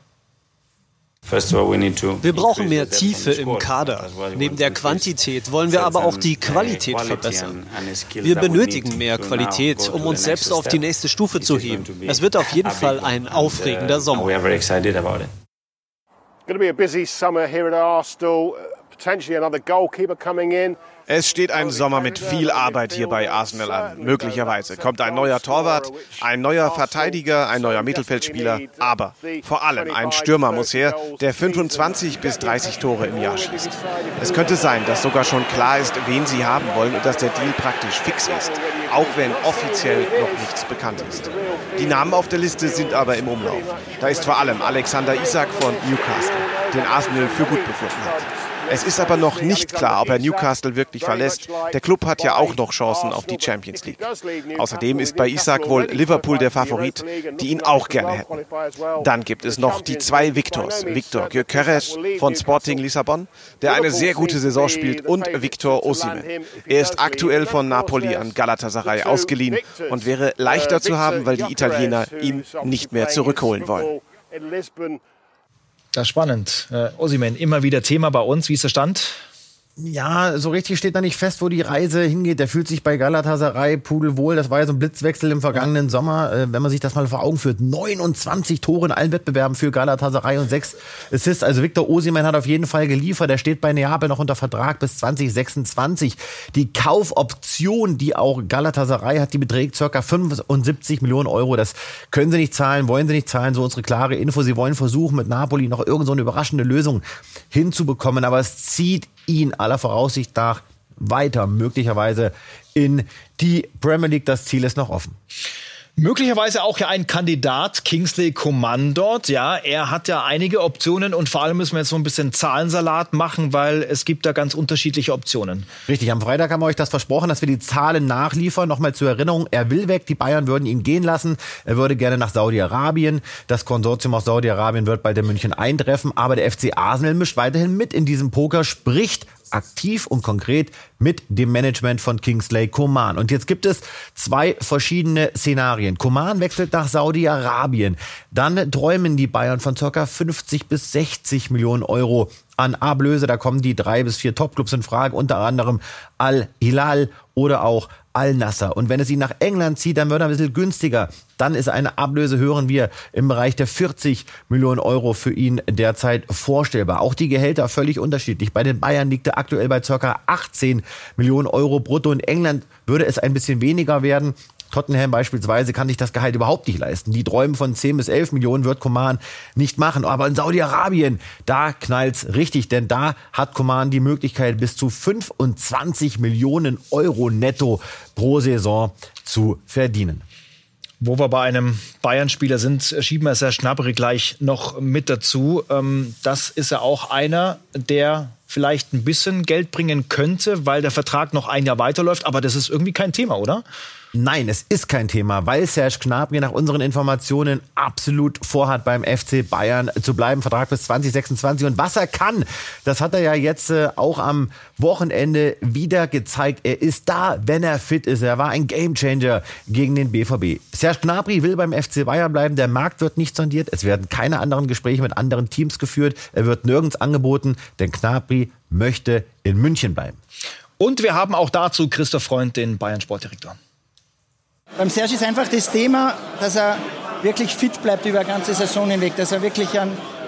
Wir brauchen mehr Tiefe im Kader. Neben der Quantität wollen wir aber auch die Qualität verbessern. Wir benötigen mehr Qualität, um uns selbst auf die nächste Stufe zu heben. Es wird auf jeden Fall ein aufregender Sommer. It's going to be a busy summer here at Arsenal. Potentially another goalkeeper coming in. Es steht ein Sommer mit viel Arbeit hier bei Arsenal an. Möglicherweise kommt ein neuer Torwart, ein neuer Verteidiger, ein neuer Mittelfeldspieler. Aber vor allem ein Stürmer muss her, der 25 bis 30 Tore im Jahr schießt. Es könnte sein, dass sogar schon klar ist, wen sie haben wollen und dass der Deal praktisch fix ist. Auch wenn offiziell noch nichts bekannt ist. Die Namen auf der Liste sind aber im Umlauf. Da ist vor allem Alexander Isak von Newcastle, den Arsenal für gut befunden hat. Es ist aber noch nicht klar, ob er Newcastle wirklich verlässt. Der Club hat ja auch noch Chancen auf die Champions League. Außerdem ist bei Isak wohl Liverpool der Favorit, die ihn auch gerne hätten. Dann gibt es noch die 2 Victors. Victor Gyökeres von Sporting Lissabon, der eine sehr gute Saison spielt, und Victor Osimhen. Er ist aktuell von Napoli an Galatasaray ausgeliehen und wäre leichter zu haben, weil die Italiener ihn nicht mehr zurückholen wollen. Das ist spannend. Osimhen, immer wieder Thema bei uns. Wie ist der Stand? Ja, so richtig steht da nicht fest, wo die Reise hingeht. Der fühlt sich bei Galatasaray pudelwohl. Das war ja so ein Blitzwechsel im vergangenen Sommer. Wenn man sich das mal vor Augen führt. 29 Tore in allen Wettbewerben für Galatasaray und 6 Assists. Also Victor Osimhen hat auf jeden Fall geliefert. Der steht bei Neapel noch unter Vertrag bis 2026. Die Kaufoption, die auch Galatasaray hat, die beträgt ca. 75 Millionen Euro. Das können sie nicht zahlen, wollen sie nicht zahlen. So unsere klare Info. Sie wollen versuchen, mit Napoli noch irgend so eine überraschende Lösung hinzubekommen. Aber es zieht ihn aller Voraussicht nach weiter, möglicherweise in die Premier League. Das Ziel ist noch offen. Möglicherweise auch ja ein Kandidat, Kingsley Coman dort. Ja, er hat ja einige Optionen und vor allem müssen wir jetzt so ein bisschen Zahlensalat machen, weil es gibt da ganz unterschiedliche Optionen. Richtig, am Freitag haben wir euch das versprochen, dass wir die Zahlen nachliefern. Nochmal zur Erinnerung, er will weg, die Bayern würden ihn gehen lassen. Er würde gerne nach Saudi-Arabien. Das Konsortium aus Saudi-Arabien wird bald in München eintreffen, aber der FC Arsenal mischt weiterhin mit in diesem Poker, spricht aktiv und konkret mit dem Management von Kingsley Coman. Und jetzt gibt es 2 verschiedene Szenarien. Coman wechselt nach Saudi-Arabien. Dann träumen die Bayern von ca. 50 bis 60 Millionen Euro an Ablöse. Da kommen die 3 bis 4 Topclubs in Frage, unter anderem Al-Hilal oder auch Al-Nassr. Und wenn es ihn nach England zieht, dann wird er ein bisschen günstiger. Dann ist eine Ablöse, hören wir, im Bereich der 40 Millionen Euro für ihn derzeit vorstellbar. Auch die Gehälter völlig unterschiedlich. Bei den Bayern liegt er aktuell bei ca. 18 Millionen Euro brutto. In England würde es ein bisschen weniger werden. Tottenham beispielsweise kann sich das Gehalt überhaupt nicht leisten. Die träumen von 10 bis 11 Millionen wird Coman nicht machen. Aber in Saudi-Arabien, da knallt's richtig, denn da hat Coman die Möglichkeit, bis zu 25 Millionen Euro netto pro Saison zu verdienen. Wo wir bei einem Bayern-Spieler sind, schieben wir Serge Gnabry gleich noch mit dazu. Das ist ja auch einer, der vielleicht ein bisschen Geld bringen könnte, weil der Vertrag noch ein Jahr weiterläuft. Aber das ist irgendwie kein Thema, oder? Nein, es ist kein Thema, weil Serge Gnabry nach unseren Informationen absolut vorhat, beim FC Bayern zu bleiben. Vertrag bis 2026. Und was er kann, das hat er ja jetzt auch am Wochenende wieder gezeigt. Er ist da, wenn er fit ist. Er war ein Gamechanger gegen den BVB. Serge Gnabry will beim FC Bayern bleiben. Der Markt wird nicht sondiert. Es werden keine anderen Gespräche mit anderen Teams geführt. Er wird nirgends angeboten, denn Gnabry möchte in München bleiben. Und wir haben auch dazu Christoph Freund, den Bayern-Sportdirektor. Beim Serge ist einfach das Thema, dass er wirklich fit bleibt über die ganze Saison hinweg, dass er wirklich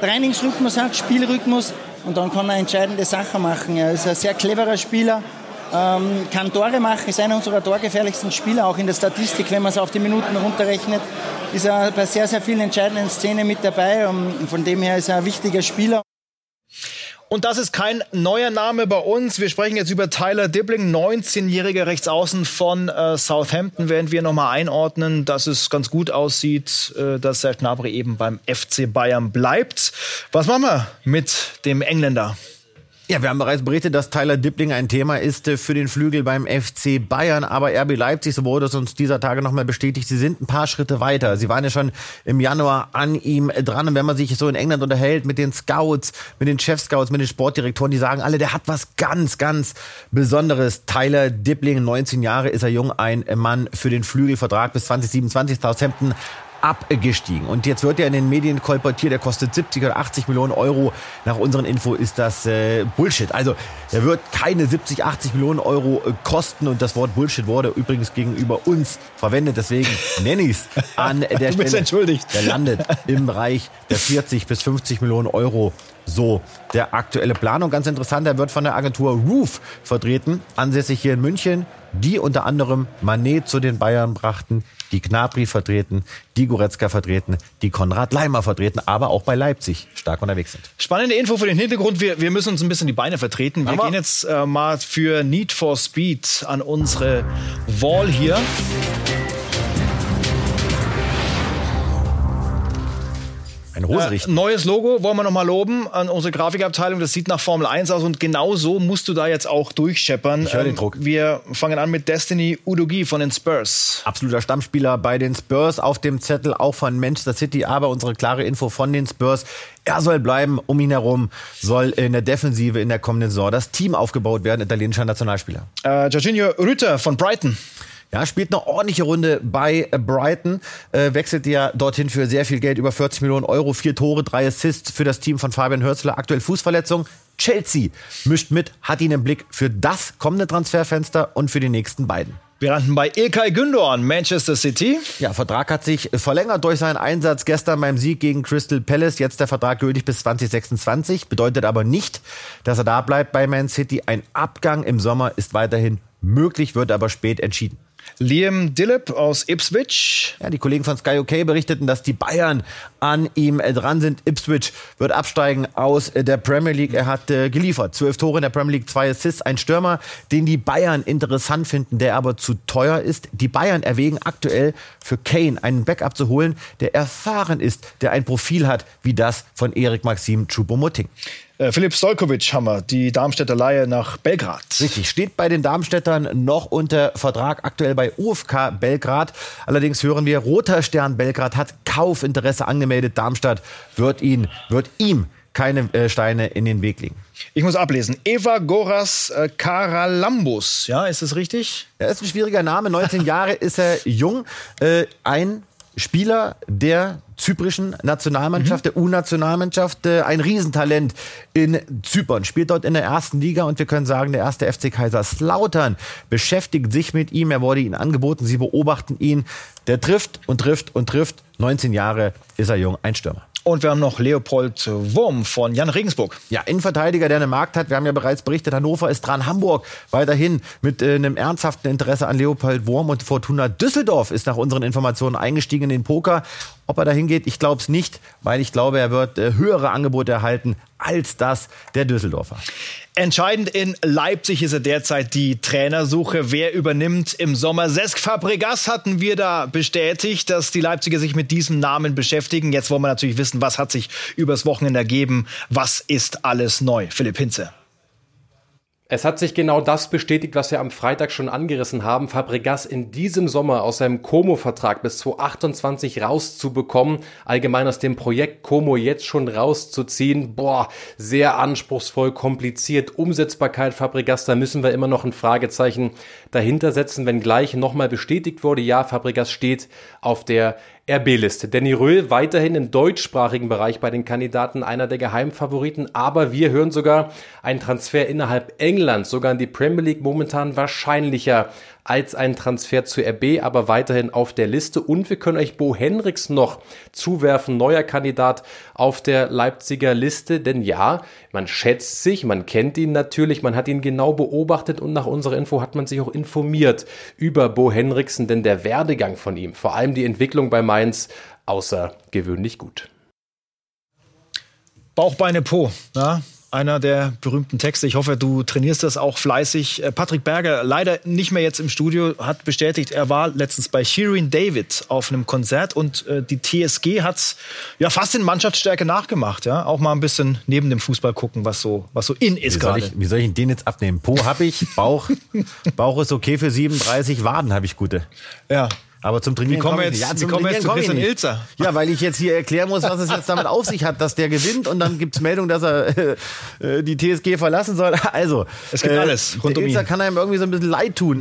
Trainingsrhythmus hat, Spielrhythmus, und dann kann er entscheidende Sachen machen. Er ist ein sehr cleverer Spieler, kann Tore machen, ist einer unserer torgefährlichsten Spieler, auch in der Statistik, wenn man es auf die Minuten runterrechnet, ist er bei sehr, sehr vielen entscheidenden Szenen mit dabei. Und von dem her ist er ein wichtiger Spieler. Und das ist kein neuer Name bei uns. Wir sprechen jetzt über Tyler Dibbling, 19-jähriger Rechtsaußen von Southampton, während wir nochmal einordnen, dass es ganz gut aussieht, dass Serge Gnabry eben beim FC Bayern bleibt. Was machen wir mit dem Engländer? Ja, wir haben bereits berichtet, dass Tyler Dibbling ein Thema ist für den Flügel beim FC Bayern. Aber RB Leipzig, so wurde es uns dieser Tage nochmal bestätigt, sie sind ein paar Schritte weiter. Sie waren ja schon im Januar an ihm dran. Und wenn man sich so in England unterhält mit den Scouts, mit den Chef-Scouts, mit den Sportdirektoren, die sagen alle, der hat was ganz, ganz Besonderes. Tyler Dibbling, 19 Jahre ist er jung, ein Mann für den Flügelvertrag bis 2027. Southampton abgestiegen. Und jetzt wird er in den Medien kolportiert, der kostet 70 oder 80 Millionen Euro. Nach unseren Info ist das Bullshit. Also er wird keine 70, 80 Millionen Euro kosten. Und das Wort Bullshit wurde übrigens gegenüber uns verwendet. Deswegen nenne ich es an der Stelle. Du bist entschuldigt. Der landet im Bereich der 40 bis 50 Millionen Euro. So der aktuelle Plan. Und ganz interessant, er wird von der Agentur Roof vertreten, ansässig hier in München, die unter anderem Mané zu den Bayern brachten, die Gnabry vertreten, die Goretzka vertreten, die Konrad Laimer vertreten, aber auch bei Leipzig stark unterwegs sind. Spannende Info für den Hintergrund. Wir müssen uns ein bisschen die Beine vertreten. Wir gehen jetzt mal für Need for Speed an unsere Wall hier. Eine Hose richten. Neues Logo wollen wir noch mal loben an unsere Grafikabteilung. Das sieht nach Formel 1 aus und genau so musst du da jetzt auch durchscheppern. Ich höre den Druck. Wir fangen an mit Destiny Udogie von den Spurs. Absoluter Stammspieler bei den Spurs, auf dem Zettel auch von Manchester City, aber unsere klare Info von den Spurs: er soll bleiben, um ihn herum soll in der Defensive in der kommenden Saison das Team aufgebaut werden, italienischer Nationalspieler. Jorginho Rütter von Brighton. Ja, spielt eine ordentliche Runde bei Brighton, wechselt ja dorthin für sehr viel Geld, über 40 Millionen Euro, 4 Tore, 3 Assists für das Team von Fabian Hürzeler, aktuell Fußverletzung. Chelsea mischt mit, hat ihn im Blick für das kommende Transferfenster und für die nächsten beiden. Wir landen bei İlkay Gündoğan, Manchester City. Ja, Vertrag hat sich verlängert durch seinen Einsatz gestern beim Sieg gegen Crystal Palace. Jetzt der Vertrag gültig bis 2026, bedeutet aber nicht, dass er da bleibt bei Man City. Ein Abgang im Sommer ist weiterhin möglich, wird aber spät entschieden. Liam Dillip aus Ipswich. Ja, die Kollegen von Sky UK berichteten, dass die Bayern an ihm dran sind. Ipswich wird absteigen aus der Premier League. Er hat geliefert. 12 Tore in der Premier League, 2 Assists. Ein Stürmer, den die Bayern interessant finden, der aber zu teuer ist. Die Bayern erwägen aktuell für Kane einen Backup zu holen, der erfahren ist, der ein Profil hat wie das von Erik Maxim Choupo-Moting. Filip Stojkovic haben wir, die Darmstädter Leihe nach Belgrad. Richtig, steht bei den Darmstädtern noch unter Vertrag, aktuell bei UFK Belgrad. Allerdings hören wir, Roter Stern Belgrad hat Kaufinteresse angemeldet. Darmstadt wird ihm keine Steine in den Weg legen. Ich muss ablesen. Evagoras Karalambous, ja, ist das richtig? Er ist ein schwieriger Name, 19 Jahre ist er jung, ein Spieler der zyprischen Nationalmannschaft, der U-Nationalmannschaft, ein Riesentalent in Zypern, spielt dort in der ersten Liga und wir können sagen, der erste FC Kaiserslautern beschäftigt sich mit ihm, er wurde ihnen angeboten, sie beobachten ihn, der trifft und trifft und trifft, 19 Jahre ist er jung, ein Stürmer. Und wir haben noch Leopold Wurm von Jan Regensburg. Ja, Innenverteidiger, der einen Markt hat. Wir haben ja bereits berichtet, Hannover ist dran. Hamburg weiterhin mit einem ernsthaften Interesse an Leopold Wurm. Und Fortuna Düsseldorf ist nach unseren Informationen eingestiegen in den Poker. Ob er dahin geht, ich glaube es nicht, weil ich glaube, er wird höhere Angebote erhalten als das der Düsseldorfer. Entscheidend in Leipzig ist ja derzeit die Trainersuche. Wer übernimmt im Sommer? Cesc Fabregas hatten wir da bestätigt, dass die Leipziger sich mit diesem Namen beschäftigen. Jetzt wollen wir natürlich wissen, was hat sich übers Wochenende ergeben? Was ist alles neu? Philipp Hinze. Es hat sich genau das bestätigt, was wir am Freitag schon angerissen haben. Fabregas in diesem Sommer aus seinem Como-Vertrag bis 2028 rauszubekommen. Allgemein aus dem Projekt Como jetzt schon rauszuziehen. Sehr anspruchsvoll, kompliziert. Umsetzbarkeit Fabregas, da müssen wir immer noch ein Fragezeichen dahinter setzen, wenn gleich nochmal bestätigt wurde, ja, Fabregas steht auf der RB-Liste. Danny Röhl weiterhin im deutschsprachigen Bereich bei den Kandidaten einer der Geheimfavoriten, aber wir hören sogar einen Transfer innerhalb Englands, sogar in die Premier League momentan wahrscheinlicher als ein Transfer zu RB, aber weiterhin auf der Liste. Und wir können euch Bo Henrichs noch zuwerfen, neuer Kandidat auf der Leipziger Liste. Denn ja, man schätzt sich, man kennt ihn natürlich, man hat ihn genau beobachtet und nach unserer Info hat man sich auch informiert über Bo Henriksen, denn der Werdegang von ihm, vor allem die Entwicklung bei Mainz, außergewöhnlich gut. Bauch, Beine, Po, ja? Einer der berühmten Texte. Ich hoffe, du trainierst das auch fleißig. Patrick Berger, leider nicht mehr jetzt im Studio, hat bestätigt, er war letztens bei Shirin David auf einem Konzert und die TSG hat's ja fast in Mannschaftsstärke nachgemacht. Ja? Auch mal ein bisschen neben dem Fußball gucken, was so in ist gerade. Wie soll ich den jetzt abnehmen? Po habe ich, Bauch ist okay für 37, Waden habe ich gute. Ja. Aber zum Trainieren kommen wir jetzt zu Christian Ilzer. Ja, weil ich jetzt hier erklären muss, was es jetzt damit auf sich hat, dass der gewinnt und dann gibt's Meldung, dass er die TSG verlassen soll. Also, es gibt alles rund um ihn. Ilzer kann einem irgendwie so ein bisschen leid tun.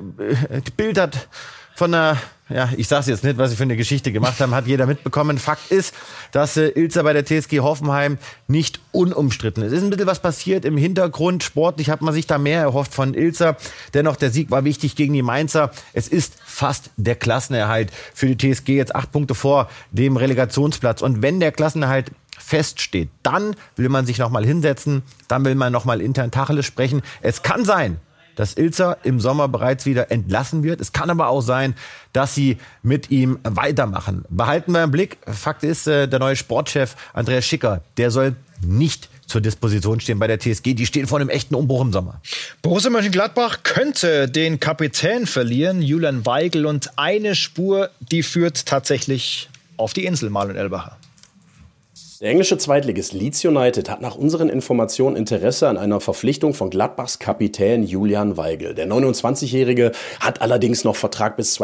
Bild hat von einer, ja, ich sag's jetzt nicht, was sie für eine Geschichte gemacht haben, hat jeder mitbekommen. Fakt ist, dass Ilzer bei der TSG Hoffenheim nicht unumstritten ist. Es ist ein bisschen was passiert im Hintergrund. Sportlich hat man sich da mehr erhofft von Ilzer. Dennoch, der Sieg war wichtig gegen die Mainzer. Es ist fast der Klassenerhalt für die TSG, jetzt 8 Punkte vor dem Relegationsplatz. Und wenn der Klassenerhalt feststeht, dann will man sich nochmal hinsetzen, dann will man nochmal intern Tacheles sprechen. Es kann sein, dass Ilzer im Sommer bereits wieder entlassen wird. Es kann aber auch sein, dass sie mit ihm weitermachen. Behalten wir im Blick. Fakt ist, der neue Sportchef Andreas Schicker, der soll nicht zur Disposition stehen bei der TSG. Die stehen vor einem echten Umbruch im Sommer. Borussia Mönchengladbach könnte den Kapitän verlieren, Julian Weigl. Und eine Spur, die führt tatsächlich auf die Insel, Marlon Elbacher. Der englische Zweitligist Leeds United hat nach unseren Informationen Interesse an einer Verpflichtung von Gladbachs Kapitän Julian Weigl. Der 29-Jährige hat allerdings noch Vertrag bis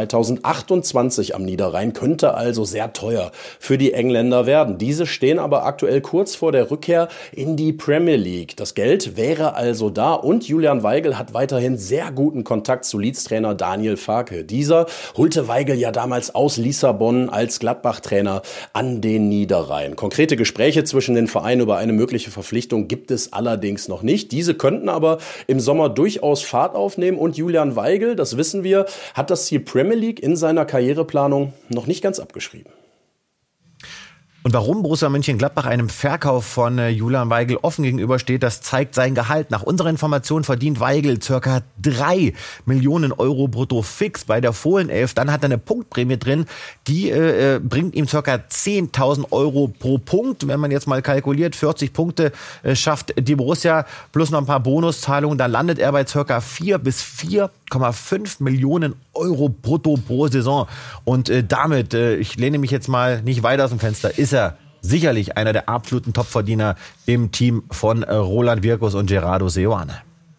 2028 am Niederrhein, könnte also sehr teuer für die Engländer werden. Diese stehen aber aktuell kurz vor der Rückkehr in die Premier League. Das Geld wäre also da und Julian Weigl hat weiterhin sehr guten Kontakt zu Leeds-Trainer Daniel Farke. Dieser holte Weigl ja damals aus Lissabon als Gladbach-Trainer an den Niederrhein. Konkrete Gespräche zwischen den Vereinen über eine mögliche Verpflichtung gibt es allerdings noch nicht. Diese könnten aber im Sommer durchaus Fahrt aufnehmen und Julian Weigl, das wissen wir, hat das Ziel Premier League in seiner Karriereplanung noch nicht ganz abgeschrieben. Und warum Borussia Mönchengladbach einem Verkauf von Julian Weigl offen gegenübersteht, das zeigt sein Gehalt. Nach unserer Information verdient Weigl ca. 3 Millionen Euro brutto fix bei der Fohlenelf. Dann hat er eine Punktprämie drin, die bringt ihm ca. 10.000 Euro pro Punkt. Wenn man jetzt mal kalkuliert, 40 Punkte schafft die Borussia plus noch ein paar Bonuszahlungen, dann landet er bei ca. 4 bis 4,5 Millionen Euro brutto pro Saison. Und damit, ich lehne mich jetzt mal nicht weit aus dem Fenster, ist er sicherlich einer der absoluten Topverdiener im Team von Roland Wirkus und Gerardo Seoane.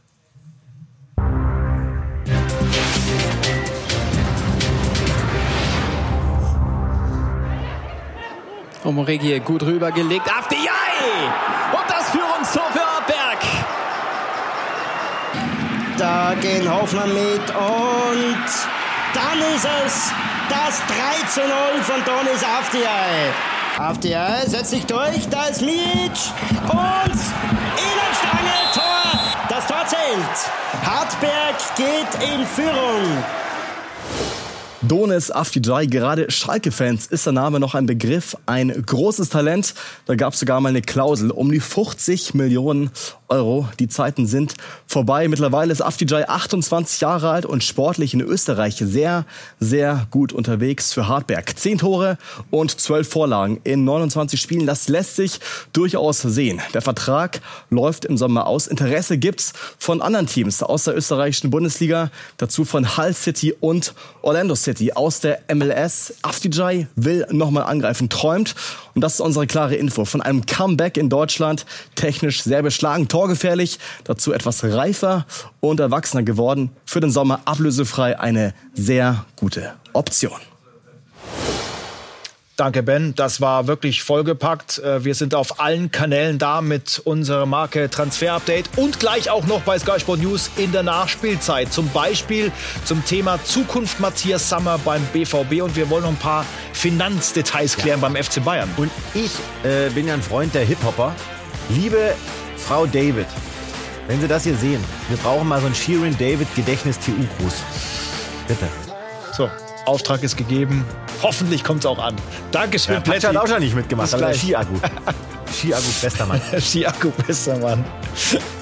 Omoregie gut rübergelegt. Avdiay! Und das Führungstor für Hartberg. Da gehen Hoffmann mit und dann ist es das 3:0 von Donis Avdiay. Avdiay setzt sich durch, da ist Mijic und Innenstange, Tor, das Tor zählt. Hartberg geht in Führung. Donis Avdiay, gerade Schalke-Fans ist der Name noch ein Begriff, ein großes Talent. Da gab es sogar mal eine Klausel um die 50 Millionen Euro. Die Zeiten sind vorbei. Mittlerweile ist Avdiay 28 Jahre alt und sportlich in Österreich sehr, sehr gut unterwegs für Hartberg. 10 Tore und 12 Vorlagen in 29 Spielen. Das lässt sich durchaus sehen. Der Vertrag läuft im Sommer aus. Interesse gibt's von anderen Teams aus der österreichischen Bundesliga. Dazu von Hull City und Orlando City aus der MLS. Avdiay will nochmal angreifen, träumt. Und das ist unsere klare Info von einem Comeback in Deutschland. Technisch sehr beschlagen, torgefährlich, dazu etwas reifer und erwachsener geworden. Für den Sommer ablösefrei eine sehr gute Option. Danke, Ben. Das war wirklich vollgepackt. Wir sind auf allen Kanälen da mit unserer Marke Transfer Update und gleich auch noch bei Sky Sport News in der Nachspielzeit. Zum Beispiel zum Thema Zukunft Matthias Sammer beim BVB und wir wollen noch ein paar Finanzdetails klären beim FC Bayern. Und ich bin ja ein Freund der Hip-Hopper. Liebe Frau David, wenn Sie das hier sehen, wir brauchen mal so einen Shirin David Gedächtnis-TU-Gruß. Bitte. So, Auftrag ist gegeben. Hoffentlich kommt es auch an. Dankeschön, Ja, Patsch hat auch schon nicht mitgemacht. Bis gleich. Ski-Akku. Ski-Akku, bester Mann. Ski-Akku, bester Mann.